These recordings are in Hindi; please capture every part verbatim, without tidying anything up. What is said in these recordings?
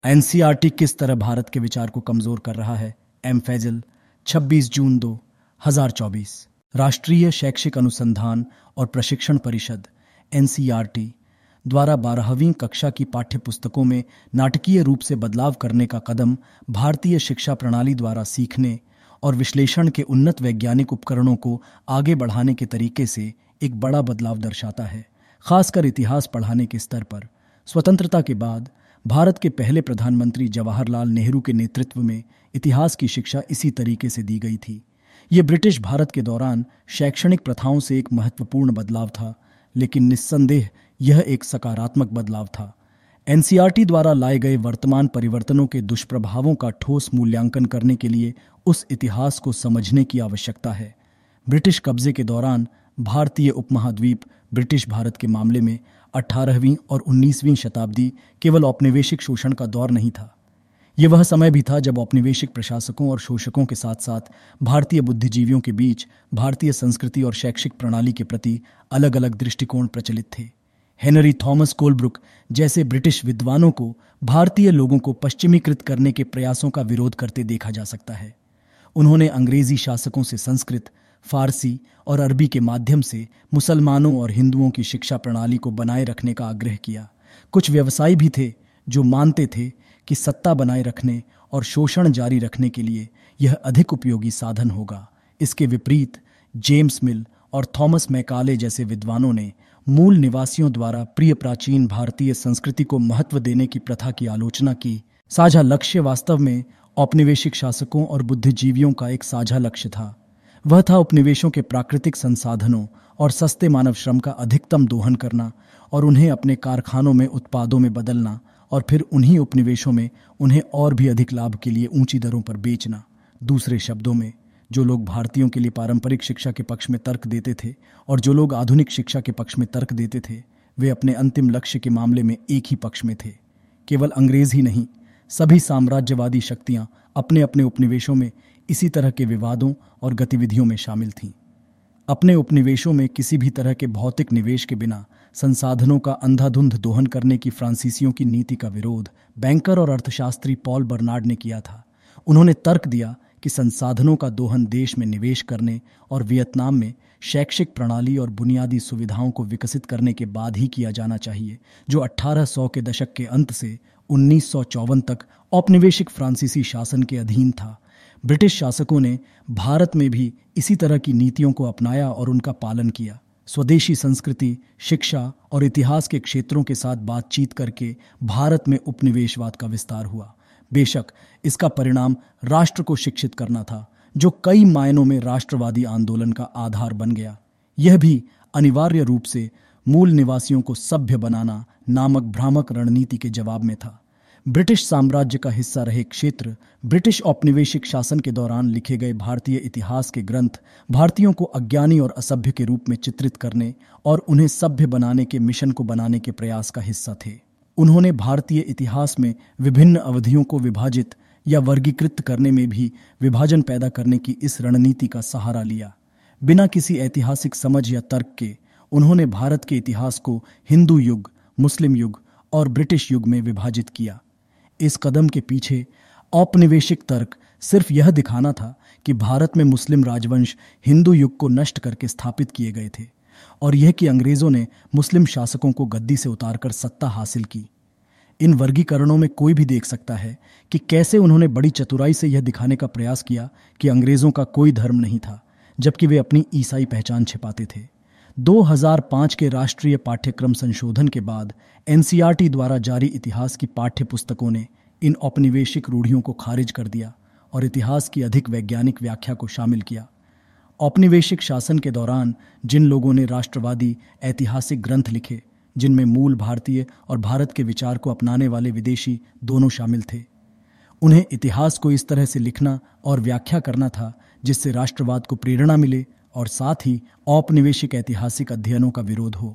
एनसीईआरटी किस तरह भारत के विचार को कमजोर कर रहा है। एम फैजल, छब्बीस जून दो हज़ार चौबीस। राष्ट्रीय शैक्षिक अनुसंधान और प्रशिक्षण परिषद एनसीईआरटी द्वारा बारहवीं कक्षा की पाठ्य पुस्तकों में नाटकीय रूप से बदलाव करने का कदम भारतीय शिक्षा प्रणाली द्वारा सीखने और विश्लेषण के उन्नत वैज्ञानिक उपकरणों को आगे बढ़ाने के तरीके से एक बड़ा बदलाव दर्शाता है, खासकर इतिहास पढ़ाने के स्तर पर। स्वतंत्रता के बाद भारत के पहले प्रधानमंत्री जवाहरलाल नेहरू के नेतृत्व में इतिहास की शिक्षा इसी तरीके से दी गई थी। ये ब्रिटिश भारत के दौरान शैक्षणिक प्रथाओं से एक महत्वपूर्ण बदलाव था, लेकिन निस्संदेह यह एक सकारात्मक बदलाव था। एनसीईआरटी द्वारा लाए गए वर्तमान परिवर्तनों के दुष्प्रभावों का ठोस मूल्यांकन करने के लिए उस इतिहास को समझने की आवश्यकता है। ब्रिटिश कब्जे के दौरान भारतीय उपमहाद्वीप ब्रिटिश भारत के मामले में अठारहवीं और उन्नीसवीं शताब्दी केवल औपनिवेशिक शोषण का दौर नहीं था। यह वह समय भी था जब औपनिवेशिक प्रशासकों और शोषकों के साथ साथ भारतीय बुद्धिजीवियों के बीच भारतीय संस्कृति और शैक्षिक प्रणाली के प्रति अलग अलग दृष्टिकोण प्रचलित थे। हेनरी थॉमस कोलब्रुक जैसे ब्रिटिश विद्वानों को भारतीय लोगों को पश्चिमीकृत करने के प्रयासों का विरोध करते देखा जा सकता है। उन्होंने अंग्रेजी शासकों से संस्कृत, फारसी और अरबी के माध्यम से मुसलमानों और हिंदुओं की शिक्षा प्रणाली को बनाए रखने का आग्रह किया। कुछ व्यवसायी भी थे जो मानते थे कि सत्ता बनाए रखने और शोषण जारी रखने के लिए यह अधिक उपयोगी साधन होगा। इसके विपरीत जेम्स मिल और थॉमस मैकाले जैसे विद्वानों ने मूल निवासियों द्वारा प्रिय प्राचीन भारतीय संस्कृति को महत्व देने की प्रथा की आलोचना की। साझा लक्ष्य वास्तव में औपनिवेशिक शासकों और बुद्धिजीवियों का एक साझा लक्ष्य था। वह था उपनिवेशों के प्राकृतिक संसाधनों और सस्ते मानव श्रम का अधिकतम दोहन करना और उन्हें अपने कारखानों में उत्पादों में बदलना और फिर उन्हीं उपनिवेशों में उन्हें और भी अधिक लाभ के लिए ऊंची दरों पर बेचना। दूसरे शब्दों में, जो लोग भारतीयों के लिए पारंपरिक शिक्षा के पक्ष में तर्क देते थे और जो लोग आधुनिक शिक्षा के पक्ष में तर्क देते थे, वे अपने अंतिम लक्ष्य के मामले में एक ही पक्ष में थे। केवल अंग्रेज ही नहीं, सभी साम्राज्यवादी शक्तियां अपने अपने उपनिवेशों में इसी तरह के विवादों और गतिविधियों में शामिल थीं। अपने उपनिवेशों में किसी भी तरह के भौतिक निवेश के बिना संसाधनों का अंधाधुंध दोहन करने की फ्रांसीसियों की नीति का विरोध बैंकर और अर्थशास्त्री पॉल बर्नार्ड ने किया था। उन्होंने तर्क दिया कि संसाधनों का दोहन देश में निवेश करने और वियतनाम में शैक्षिक प्रणाली और बुनियादी सुविधाओं को विकसित करने के बाद ही किया जाना चाहिए, जो अठारह सौ के दशक के अंत से उन्नीस सौ चौवन तक औपनिवेशिक फ्रांसीसी शासन के अधीन था। ब्रिटिश शासकों ने भारत में भी इसी तरह की नीतियों को अपनाया और उनका पालन किया। स्वदेशी संस्कृति, शिक्षा और इतिहास के क्षेत्रों के साथ बातचीत करके भारत में उपनिवेशवाद का विस्तार हुआ। बेशक इसका परिणाम राष्ट्र को शिक्षित करना था, जो कई मायनों में राष्ट्रवादी आंदोलन का आधार बन गया। यह भी अनिवार्य रूप से मूल निवासियों को सभ्य बनाना नामक भ्रामक रणनीति के जवाब में था। ब्रिटिश साम्राज्य का हिस्सा रहे क्षेत्र ब्रिटिश औपनिवेशिक शासन के दौरान लिखे गए भारतीय इतिहास के ग्रंथ भारतीयों को अज्ञानी और असभ्य के रूप में चित्रित करने और उन्हें सभ्य बनाने के मिशन को बनाने के प्रयास का हिस्सा थे। उन्होंने भारतीय इतिहास में विभिन्न अवधियों को विभाजित या वर्गीकृत करने में भी विभाजन पैदा करने की इस रणनीति का सहारा लिया। बिना किसी ऐतिहासिक समझ या तर्क के उन्होंने भारत के इतिहास को हिंदू युग, मुस्लिम युग और ब्रिटिश युग में विभाजित किया। इस कदम के पीछे औपनिवेशिक तर्क सिर्फ यह दिखाना था कि भारत में मुस्लिम राजवंश हिंदू युग को नष्ट करके स्थापित किए गए थे और यह कि अंग्रेजों ने मुस्लिम शासकों को गद्दी से उतारकर सत्ता हासिल की। इन वर्गीकरणों में कोई भी देख सकता है कि कैसे उन्होंने बड़ी चतुराई से यह दिखाने का प्रयास किया कि अंग्रेजों का कोई धर्म नहीं था, जबकि वे अपनी ईसाई पहचान छिपाते थे। दो हज़ार पाँच के राष्ट्रीय पाठ्यक्रम संशोधन के बाद एनसीईआरटी द्वारा जारी इतिहास की पाठ्य पुस्तकों ने इन औपनिवेशिक रूढ़ियों को खारिज कर दिया और इतिहास की अधिक वैज्ञानिक व्याख्या को शामिल किया। औपनिवेशिक शासन के दौरान जिन लोगों ने राष्ट्रवादी ऐतिहासिक ग्रंथ लिखे, जिनमें मूल भारतीय और भारत के विचार को अपनाने वाले विदेशी दोनों शामिल थे, उन्हें इतिहास को इस तरह से लिखना और व्याख्या करना था जिससे राष्ट्रवाद को प्रेरणा मिले और साथ ही औपनिवेशिक ऐतिहासिक अध्ययनों का विरोध हो।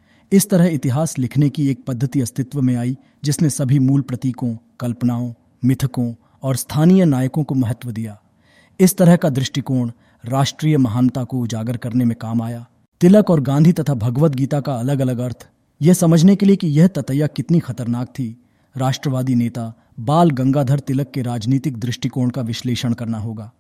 इस तरह इतिहास लिखने की एक पद्धति अस्तित्व में आई जिसने सभी मूल प्रतीकों, कल्पनाओं, मिथकों और स्थानीय नायकों को महत्व दिया। इस तरह का दृष्टिकोण राष्ट्रीय महानता को उजागर करने में काम आया। तिलक और गांधी तथा भगवद गीता का अलग अलग अर्थ, यह समझने के लिए कि यह ततैया कितनी खतरनाक थी, राष्ट्रवादी नेता बाल गंगाधर तिलक के राजनीतिक दृष्टिकोण का विश्लेषण करना होगा।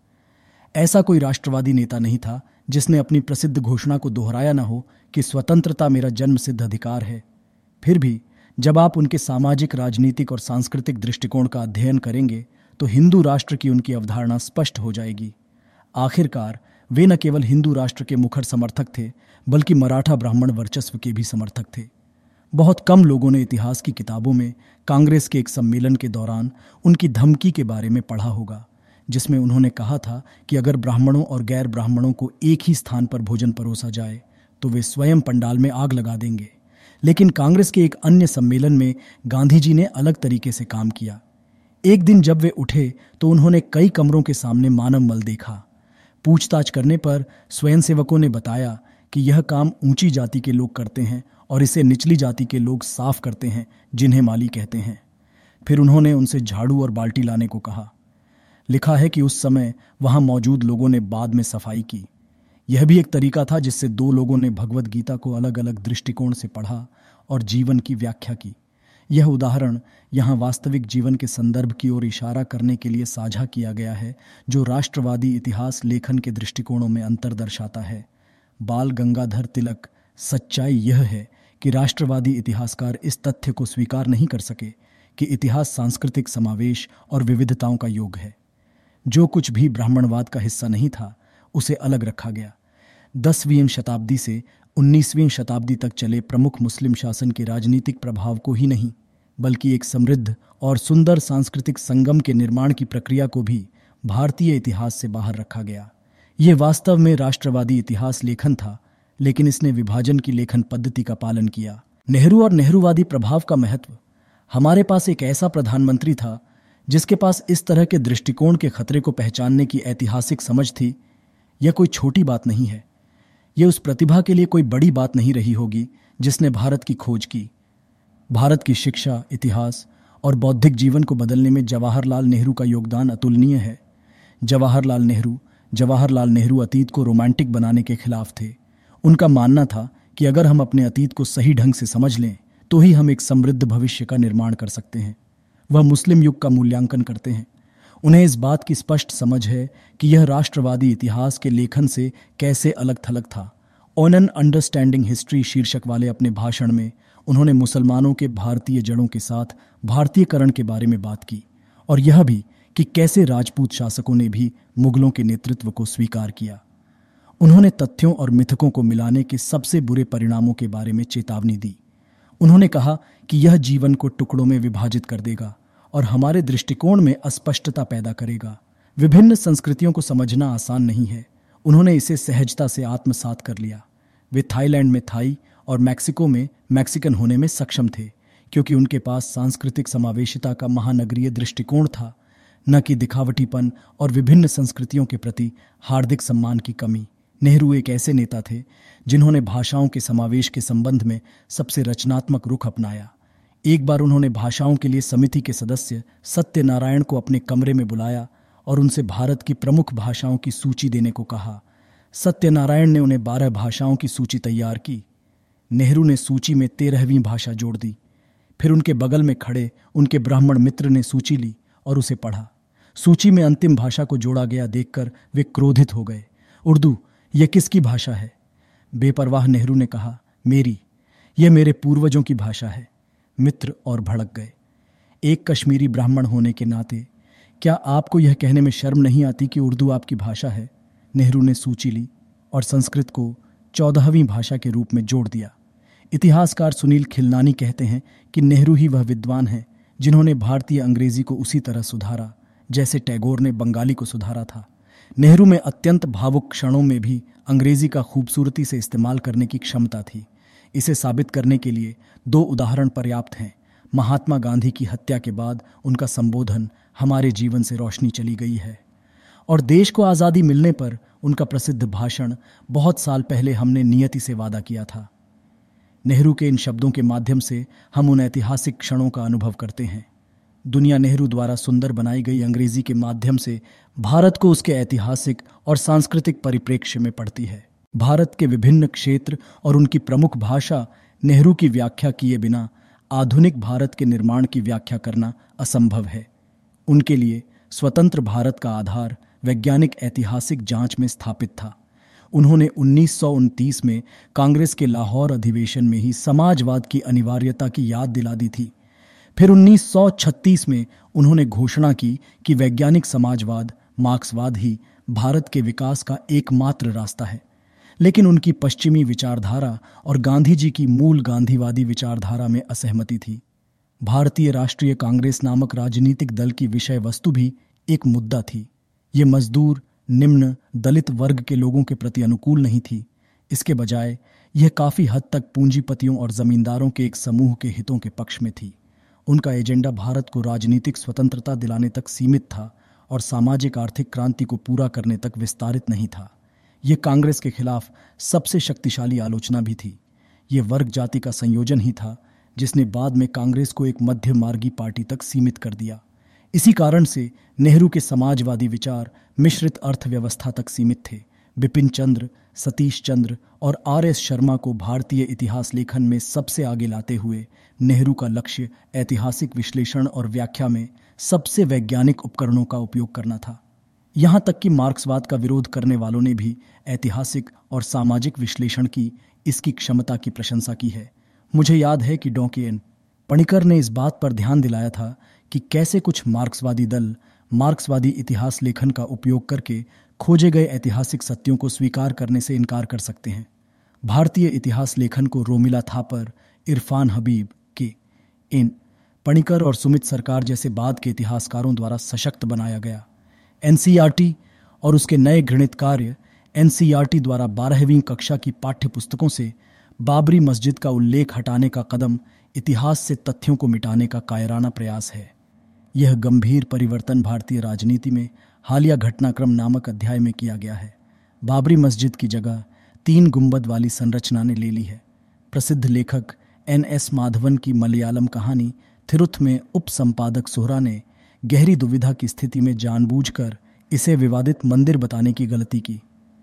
ऐसा कोई राष्ट्रवादी नेता नहीं था जिसने अपनी प्रसिद्ध घोषणा को दोहराया न हो कि स्वतंत्रता मेरा जन्मसिद्ध अधिकार है। फिर भी जब आप उनके सामाजिक, राजनीतिक और सांस्कृतिक दृष्टिकोण का अध्ययन करेंगे तो हिंदू राष्ट्र की उनकी अवधारणा स्पष्ट हो जाएगी। आखिरकार वे न केवल हिंदू राष्ट्र के मुखर समर्थक थे, बल्कि मराठा ब्राह्मण वर्चस्व के भी समर्थक थे। बहुत कम लोगों ने इतिहास की किताबों में कांग्रेस के एक सम्मेलन के दौरान उनकी धमकी के बारे में पढ़ा होगा, जिसमें उन्होंने कहा था कि अगर ब्राह्मणों और गैर ब्राह्मणों को एक ही स्थान पर भोजन परोसा जाए तो वे स्वयं पंडाल में आग लगा देंगे। लेकिन कांग्रेस के एक अन्य सम्मेलन में गांधी जी ने अलग तरीके से काम किया। एक दिन जब वे उठे तो उन्होंने कई कमरों के सामने मानव मल देखा। पूछताछ करने पर स्वयंसेवकों ने बताया कि यह काम ऊंची जाति के लोग करते हैं और इसे निचली जाति के लोग साफ करते हैं, जिन्हें माली कहते हैं। फिर उन्होंने उनसे झाड़ू और बाल्टी लाने को कहा। लिखा है कि उस समय वहां मौजूद लोगों ने बाद में सफाई की। यह भी एक तरीका था जिससे दो लोगों ने भगवद गीता को अलग अलग दृष्टिकोण से पढ़ा और जीवन की व्याख्या की। यह उदाहरण यहाँ वास्तविक जीवन के संदर्भ की ओर इशारा करने के लिए साझा किया गया है, जो राष्ट्रवादी इतिहास लेखन के दृष्टिकोणों में अंतर दर्शाता है। बाल गंगाधर तिलक, सच्चाई यह है कि राष्ट्रवादी इतिहासकार इस तथ्य को स्वीकार नहीं कर सके कि इतिहास सांस्कृतिक समावेश और विविधताओं का योग है। जो कुछ भी ब्राह्मणवाद का हिस्सा नहीं था, उसे अलग रखा गया। दसवीं शताब्दी से उन्नीसवीं शताब्दी तक चले प्रमुख मुस्लिम शासन के राजनीतिक प्रभाव को ही नहीं, बल्कि एक समृद्ध और सुंदर सांस्कृतिक संगम के निर्माण की प्रक्रिया को भी भारतीय इतिहास से बाहर रखा गया। यह वास्तव में राष्ट्रवादी इतिहास लेखन था, लेकिन इसने विभाजन की लेखन पद्धति का पालन किया। नेहरू और नेहरूवादी प्रभाव का महत्व। हमारे पास एक ऐसा प्रधानमंत्री था जिसके पास इस तरह के दृष्टिकोण के खतरे को पहचानने की ऐतिहासिक समझ थी। यह कोई छोटी बात नहीं है। यह उस प्रतिभा के लिए कोई बड़ी बात नहीं रही होगी जिसने भारत की खोज की। भारत की शिक्षा, इतिहास और बौद्धिक जीवन को बदलने में जवाहरलाल नेहरू का योगदान अतुलनीय है। जवाहरलाल नेहरू जवाहरलाल नेहरू अतीत को रोमांटिक बनाने के खिलाफ थे। उनका मानना था कि अगर हम अपने अतीत को सही ढंग से समझ लें तो ही हम एक समृद्ध भविष्य का निर्माण कर सकते हैं। वह मुस्लिम युग का मूल्यांकन करते हैं। उन्हें इस बात की स्पष्ट समझ है कि यह राष्ट्रवादी इतिहास के लेखन से कैसे अलग थलग था। ऑन एन अंडरस्टैंडिंग हिस्ट्री शीर्षक वाले अपने भाषण में उन्होंने मुसलमानों के भारतीय जड़ों के साथ भारतीयकरण के बारे में बात की, और यह भी कि कैसे राजपूत शासकों ने भी मुगलों के नेतृत्व को स्वीकार किया। उन्होंने तथ्यों और मिथकों को मिलाने के सबसे बुरे परिणामों के बारे में चेतावनी दी। उन्होंने कहा कि यह जीवन को टुकड़ों में विभाजित कर देगा और हमारे दृष्टिकोण में अस्पष्टता पैदा करेगा। विभिन्न संस्कृतियों को समझना आसान नहीं है। उन्होंने इसे सहजता से आत्मसात कर लिया। वे थाईलैंड में थाई और मैक्सिको में मैक्सिकन होने में सक्षम थे, क्योंकि उनके पास सांस्कृतिक समावेशिता का महानगरीय दृष्टिकोण था, न कि दिखावटीपन और विभिन्न संस्कृतियों के प्रति हार्दिक सम्मान की कमी। नेहरू एक ऐसे नेता थे जिन्होंने भाषाओं के समावेश के संबंध में सबसे रचनात्मक रुख अपनाया। एक बार उन्होंने भाषाओं के लिए समिति के सदस्य सत्यनारायण को अपने कमरे में बुलाया और उनसे भारत की प्रमुख भाषाओं की सूची देने को कहा। सत्यनारायण ने उन्हें बारह भाषाओं की सूची तैयार की। नेहरू ने सूची में तेरहवीं भाषा जोड़ दी। फिर उनके बगल में खड़े उनके ब्राह्मण मित्र ने सूची ली और उसे पढ़ा। सूची में अंतिम भाषा को जोड़ा गया देखकर वे क्रोधित हो गए। उर्दू, यह किसकी भाषा है? बेपरवाह नेहरू ने कहा, मेरी। यह मेरे पूर्वजों की भाषा है। मित्र और भड़क गए। एक कश्मीरी ब्राह्मण होने के नाते क्या आपको यह कहने में शर्म नहीं आती कि उर्दू आपकी भाषा है? नेहरू ने सूची ली और संस्कृत को चौदहवीं भाषा के रूप में जोड़ दिया। इतिहासकार सुनील खिलनानी कहते हैं कि नेहरू ही वह विद्वान है जिन्होंने भारतीय अंग्रेजी को उसी तरह सुधारा जैसे टैगोर ने बंगाली को सुधारा था। नेहरू में अत्यंत भावुक क्षणों में भी अंग्रेजी का खूबसूरती से इस्तेमाल करने की क्षमता थी। इसे साबित करने के लिए दो उदाहरण पर्याप्त हैं। महात्मा गांधी की हत्या के बाद उनका संबोधन हमारे जीवन से रोशनी चली गई है, और देश को आज़ादी मिलने पर उनका प्रसिद्ध भाषण बहुत साल पहले हमने नियति से वादा किया था। नेहरू के इन शब्दों के माध्यम से हम उन ऐतिहासिक क्षणों का अनुभव करते हैं। दुनिया नेहरू द्वारा सुंदर बनाई गई अंग्रेजी के माध्यम से भारत को उसके ऐतिहासिक और सांस्कृतिक परिप्रेक्ष्य में पढ़ती है। भारत के विभिन्न क्षेत्र और उनकी प्रमुख भाषा नेहरू की व्याख्या किए बिना आधुनिक भारत के निर्माण की व्याख्या करना असंभव है। उनके लिए स्वतंत्र भारत का आधार वैज्ञानिक ऐतिहासिक जांच में स्थापित था। उन्होंने उन्नीस सौ उनतीस में कांग्रेस के लाहौर अधिवेशन में ही समाजवाद की अनिवार्यता की याद दिला दी थी। फिर उन्नीस सौ छत्तीस में उन्होंने घोषणा की कि वैज्ञानिक समाजवाद, मार्क्सवाद ही भारत के विकास का एकमात्र रास्ता है। लेकिन उनकी पश्चिमी विचारधारा और गांधी जी की मूल गांधीवादी विचारधारा में असहमति थी। भारतीय राष्ट्रीय कांग्रेस नामक राजनीतिक दल की विषय वस्तु भी एक मुद्दा थी। ये मजदूर, निम्न, दलित वर्ग के लोगों के प्रति अनुकूल नहीं थी। इसके बजाय यह काफी हद तक पूंजीपतियों और जमींदारों के एक समूह के हितों के पक्ष में थी। उनका एजेंडा भारत को राजनीतिक स्वतंत्रता दिलाने तक सीमित था और सामाजिक आर्थिक क्रांति को पूरा करने तक विस्तारित नहीं था। यह कांग्रेस के खिलाफ सबसे शक्तिशाली आलोचना भी थी। यह वर्ग जाति का संयोजन ही था जिसने बाद में कांग्रेस को एक मध्य मार्गी पार्टी तक सीमित कर दिया। इसी कारण से नेहरू के समाजवादी विचार मिश्रित अर्थव्यवस्था तक सीमित थे। बिपिन चंद्र, सतीश चंद्र और आर एस शर्मा को भारतीय इतिहास लेखन में सबसे आगे लाते हुए नेहरू का लक्ष्य ऐतिहासिक विश्लेषण और व्याख्या में सबसे वैज्ञानिक उपकरणों का उपयोग करना था। यहाँ तक कि मार्क्सवाद का विरोध करने वालों ने भी ऐतिहासिक और सामाजिक विश्लेषण की इसकी क्षमता की प्रशंसा की है। मुझे याद है कि डॉकियन पणिकर ने इस बात पर ध्यान दिलाया था कि कैसे कुछ मार्क्सवादी दल मार्क्सवादी इतिहास लेखन का उपयोग करके खोजे गए ऐतिहासिक सत्यों को स्वीकार करने से इनकार कर सकते हैं। भारतीय इतिहास लेखन को रोमिला थापर, इरफान हबीब के इन पणिकर और सुमित सरकार जैसे बाद के इतिहासकारों द्वारा सशक्त बनाया गया। एनसीईआरटी और उसके नए घृणित कार्य एनसीईआरटी द्वारा बारहवीं कक्षा की पाठ्य पुस्तकों से बाबरी मस्जिद का उल्लेख हटाने का कदम इतिहास से तथ्यों को मिटाने का कायराना प्रयास है। यह गंभीर परिवर्तन भारतीय राजनीति में हालिया घटनाक्रम नामक अध्याय में किया गया है। बाबरी मस्जिद की जगह तीन गुंबद वाली संरचना ने ले ली है। प्रसिद्ध लेखक एन एस माधवन की मलयालम कहानी थिरुथ में उप संपादक सोहरा ने गहरी दुविधा की स्थिति में जानबूझकर इसे विवादित मंदिर बताने की गलती की।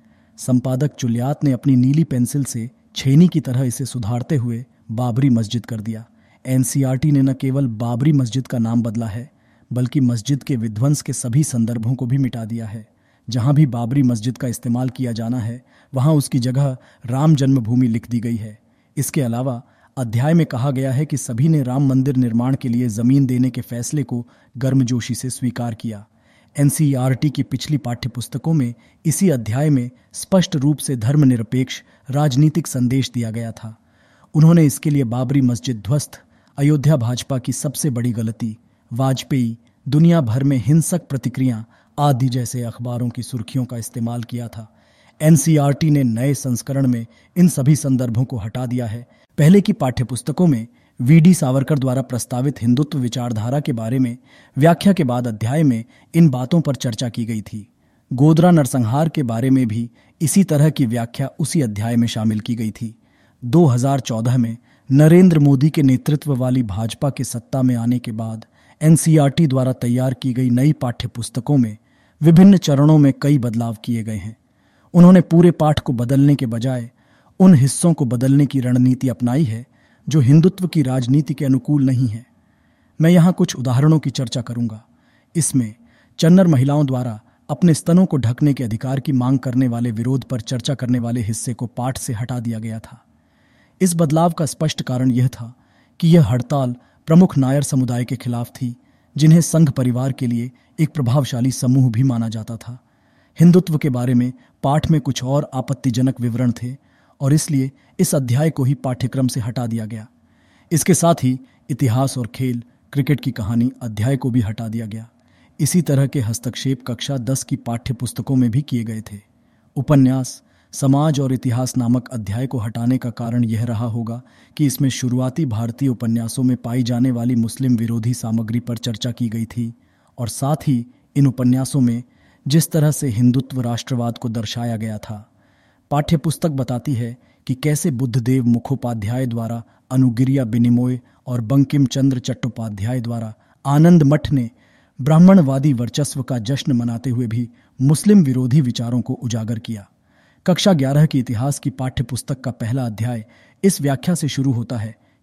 संपादक चुलियात ने अपनी नीली पेंसिल से छेनी की तरह इसे सुधारते हुए बाबरी मस्जिद कर दिया। एनसीईआरटी ने न केवल बाबरी मस्जिद का नाम बदला है बल्कि मस्जिद के विध्वंस के सभी संदर्भों को भी मिटा दिया है। जहां भी बाबरी मस्जिद का इस्तेमाल किया जाना है वहां उसकी जगह राम जन्मभूमि लिख दी गई है। इसके अलावा अध्याय में कहा गया है कि सभी ने राम मंदिर निर्माण के लिए जमीन देने के फैसले को गर्मजोशी से स्वीकार किया। एनसीईआरटी की पिछली पाठ्य पुस्तकों में इसी अध्याय में स्पष्ट रूप से धर्मनिरपेक्ष राजनीतिक संदेश दिया गया था। उन्होंने इसके लिए बाबरी मस्जिद ध्वस्त, अयोध्या भाजपा की सबसे बड़ी गलती, वाजपेयी, दुनिया भर में हिंसक प्रतिक्रिया आदि जैसे अखबारों की सुर्खियों का इस्तेमाल किया था। एनसीईआरटी ने नए संस्करण में इन सभी संदर्भों को हटा दिया है। पहले की पाठ्यपुस्तकों में वी डी सावरकर द्वारा प्रस्तावित हिंदुत्व विचारधारा के बारे में व्याख्या के बाद अध्याय में इन बातों पर चर्चा की गई थी। गोधरा नरसंहार के बारे में भी इसी तरह की व्याख्या उसी अध्याय में शामिल की गई थी। दो हज़ार चौदह में नरेंद्र मोदी के नेतृत्व वाली भाजपा के सत्ता में आने के बाद एनसीईआरटी द्वारा तैयार की गई नई पाठ्य पुस्तकों में विभिन्न चरणों में कई बदलाव किए गए हैं। उन्होंने पूरे पाठ को बदलने के बजाय उन हिस्सों को बदलने की रणनीति अपनाई है जो हिंदुत्व की राजनीति के अनुकूल नहीं है। मैं यहाँ कुछ उदाहरणों की चर्चा करूंगा। इसमें चन्नर महिलाओं द्वारा अपने स्तनों को ढकने के अधिकार की मांग करने वाले विरोध पर चर्चा करने वाले हिस्से को पाठ से हटा दिया गया था। इस बदलाव का स्पष्ट कारण यह था कि यह हड़ताल प्रमुख नायर समुदाय के खिलाफ थी, जिन्हें संघ परिवार के लिए एक प्रभावशाली समूह भी माना जाता था। हिंदुत्व के बारे में पाठ में कुछ और आपत्तिजनक विवरण थे और इसलिए इस अध्याय को ही पाठ्यक्रम से हटा दिया गया। इसके साथ ही इतिहास और खेल, क्रिकेट की कहानी अध्याय को भी हटा दिया गया। इसी तरह के हस्तक्षेप कक्षा दस की पाठ्य पुस्तकों में भी किए गए थे। उपन्यास, समाज और इतिहास नामक अध्याय को हटाने का कारण यह रहा होगा कि इसमें शुरुआती भारतीय उपन्यासों में पाई जाने वाली मुस्लिम विरोधी सामग्री पर चर्चा की गई थी और साथ ही इन उपन्यासों में जिस तरह से हिंदुत्व राष्ट्रवाद को दर्शाया गया था। पाठ्यपुस्तक बताती है कि कैसे बुद्धदेव मुखोपाध्याय द्वारा अनुगिरिया बिनिमोय और बंकिम चंद्र चट्टोपाध्याय द्वारा आनंद मठ ने ब्राह्मणवादी वर्चस्व का जश्न मनाते हुए भी मुस्लिम विरोधी विचारों को उजागर किया। कक्षा ग्यारह की इतिहास की पाठ्यपुस्तक का पहला अध्याय इस व्याख्या से शुरू होता है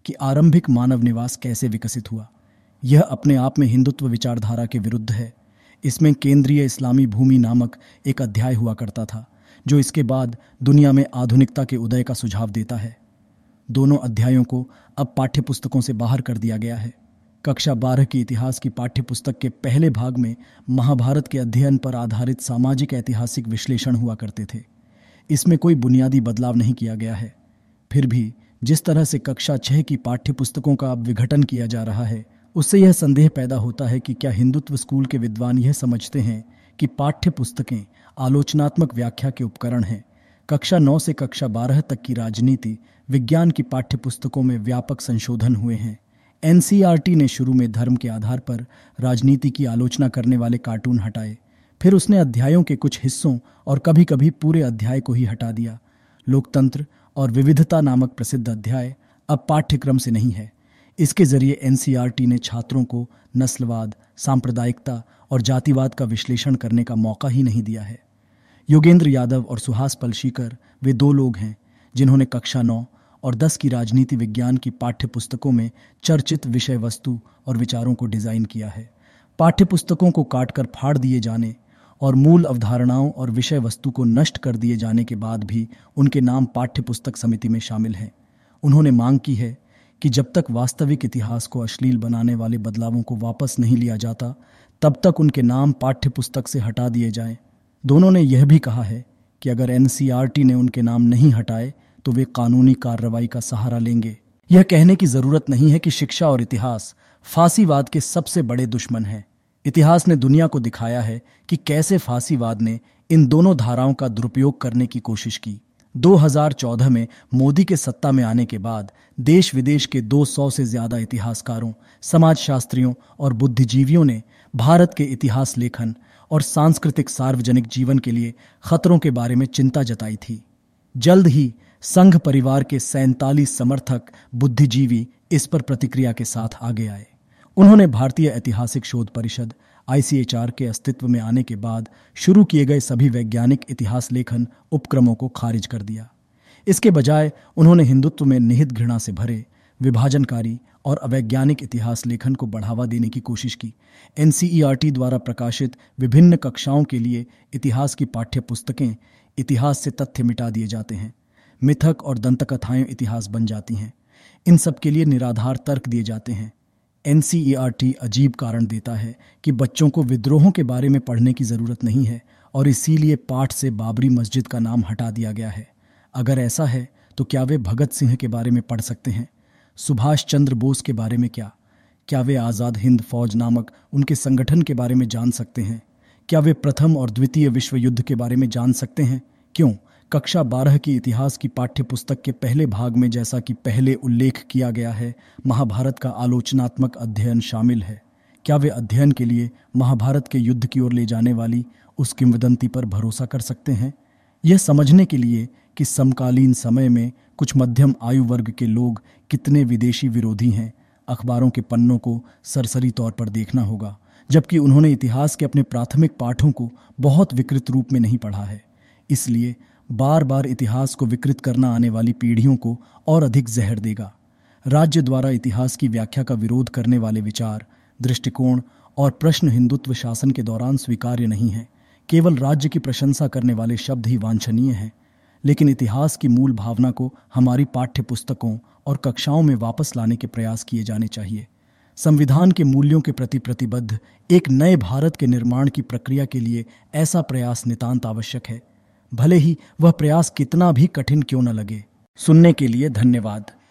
कि आरंभिक मानव निवास कैसे विकसित हुआ। यह अपने आप में हिंदुत्व विचारधारा के विरुद्ध है। इसमें केंद्रीय इस्लामी भूमि नामक एक अध्याय हुआ करता था, जो इसके बाद दुनिया में आधुनिकता के उदय का सुझाव देता है। दोनों अध्यायों को अब पाठ्यपुस्तकों से बाहर कर दिया गया है। कक्षा बारह की इतिहास की पाठ्यपुस्तक के पहले भाग में महाभारत के अध्ययन पर आधारित सामाजिक ऐतिहासिक विश्लेषण हुआ करते थे। इसमें कोई बुनियादी बदलाव नहीं किया गया है। फिर भी जिस तरह से कक्षा छह की पाठ्यपुस्तकों का अब विघटन किया जा रहा है, उससे यह संदेह पैदा होता है कि क्या हिंदुत्व स्कूल के विद्वान यह समझते हैं कि पाठ्यपुस्तकें आलोचनात्मक व्याख्या के उपकरण हैं। कक्षा नौ से कक्षा बारह तक की राजनीति विज्ञान की पाठ्यपुस्तकों में व्यापक संशोधन हुए हैं। N C E R T ने शुरू में धर्म के आधार पर राजनीति की आलोचना करने वाले कार्टून हटाए। फिर उसने अध्यायों के कुछ हिस्सों और कभी कभी पूरे अध्याय को ही हटा दिया। लोकतंत्र और विविधता नामक प्रसिद्ध अध्याय अब पाठ्यक्रम से नहीं है। इसके जरिए N C E R T ने छात्रों को नस्लवाद, सांप्रदायिकता और जातिवाद का विश्लेषण करने का मौका ही नहीं दिया है। योगेंद्र यादव और सुहास पलशीकर वे दो लोग हैं जिन्होंने कक्षा नौ और दस की राजनीति विज्ञान की पाठ्यपुस्तकों में चर्चित विषय वस्तु और विचारों को डिजाइन किया है। पाठ्यपुस्तकों को काटकर फाड़ दिए जाने और मूल अवधारणाओं और विषय वस्तु को नष्ट कर दिए जाने के बाद भी उनके नाम पाठ्यपुस्तक समिति में शामिल हैं। उन्होंने मांग की है कि जब तक वास्तविक इतिहास को अश्लील बनाने वाले बदलावों को वापस नहीं लिया जाता, तब तक उनके नाम पाठ्यपुस्तक से हटा दिए जाएं। दोनों ने यह भी कहा है कि अगर N C E R T ने उनके नाम नहीं हटाए तो वे कानूनी कार्रवाई का सहारा लेंगे। यह कहने की जरूरत नहीं है कि शिक्षा और इतिहास फांसीवाद के सबसे बड़े दुश्मन हैं। इतिहास ने दुनिया को दिखाया है कि कैसे फांसीवाद ने इन दोनों धाराओं का दुरुपयोग करने की कोशिश की। दो हज़ार चौदह में मोदी के सत्ता में आने के बाद देश विदेश के दो सौ से ज्यादा इतिहासकारों, समाजशास्त्रियों और बुद्धिजीवियों ने भारत के इतिहास लेखन और सांस्कृतिक सार्वजनिक जीवन के लिए खतरों के बारे में चिंता जताई थी। जल्द ही संघ परिवार के सैंतालीस समर्थक बुद्धिजीवी इस पर प्रतिक्रिया के साथ आगे आए। उन्होंने भारतीय ऐतिहासिक शोध परिषद आई सी एच आर के अस्तित्व में आने के बाद शुरू किए गए सभी वैज्ञानिक इतिहास लेखन उपक्रमों को खारिज कर दिया। इसके बजाय उन्होंने हिंदुत्व में निहित घृणा से भरे विभाजनकारी और अवैज्ञानिक इतिहास लेखन को बढ़ावा देने की कोशिश की। N C E R T द्वारा प्रकाशित विभिन्न कक्षाओं के लिए इतिहास की पाठ्यपुस्तकें इतिहास से तथ्य मिटा दिए जाते हैं। मिथक और दंतकथाएं इतिहास बन जाती हैं। इन सब के लिए निराधार तर्क दिए जाते हैं। N C E R T अजीब कारण देता है कि बच्चों को विद्रोहों के बारे में पढ़ने की जरूरत नहीं है और इसीलिए पाठ से बाबरी मस्जिद का नाम हटा दिया गया है। अगर ऐसा है तो क्या वे भगत सिंह के बारे में पढ़ सकते हैं? सुभाष चंद्र बोस के बारे में क्या? क्या वे आज़ाद हिंद फौज नामक उनके संगठन के बारे में जान सकते हैं? क्या वे प्रथम और द्वितीय विश्व युद्ध के बारे में जान सकते हैं? क्यों? कक्षा बारह की इतिहास की पाठ्यपुस्तक के पहले भाग में, जैसा कि पहले उल्लेख किया गया है, महाभारत का आलोचनात्मक अध्ययन शामिल है। क्या वे अध्ययन के लिए महाभारत के युद्ध की ओर ले जाने वाली उस किंवदंती पर भरोसा कर सकते हैं? यह समझने के लिए कि समकालीन समय में कुछ मध्यम आयु वर्ग के लोग कितने विदेशी विरोधी हैं, अखबारों के पन्नों को सरसरी तौर पर देखना होगा, जबकि उन्होंने इतिहास के अपने प्राथमिक पाठों को बहुत विकृत रूप में नहीं पढ़ा है। इसलिए बार बार इतिहास को विकृत करना आने वाली पीढ़ियों को और अधिक जहर देगा। राज्य द्वारा इतिहास की व्याख्या का विरोध करने वाले विचार, दृष्टिकोण और प्रश्न हिंदुत्व शासन के दौरान स्वीकार्य नहीं है। केवल राज्य की प्रशंसा करने वाले शब्द ही वांछनीय हैं, लेकिन इतिहास की मूल भावना को हमारी पाठ्य पुस्तकों और कक्षाओं में वापस लाने के प्रयास किए जाने चाहिए। संविधान के मूल्यों के प्रति प्रतिबद्ध एक नए भारत के निर्माण की प्रक्रिया के लिए ऐसा प्रयास नितांत आवश्यक है, भले ही वह प्रयास कितना भी कठिन क्यों न लगे। सुनने के लिए धन्यवाद।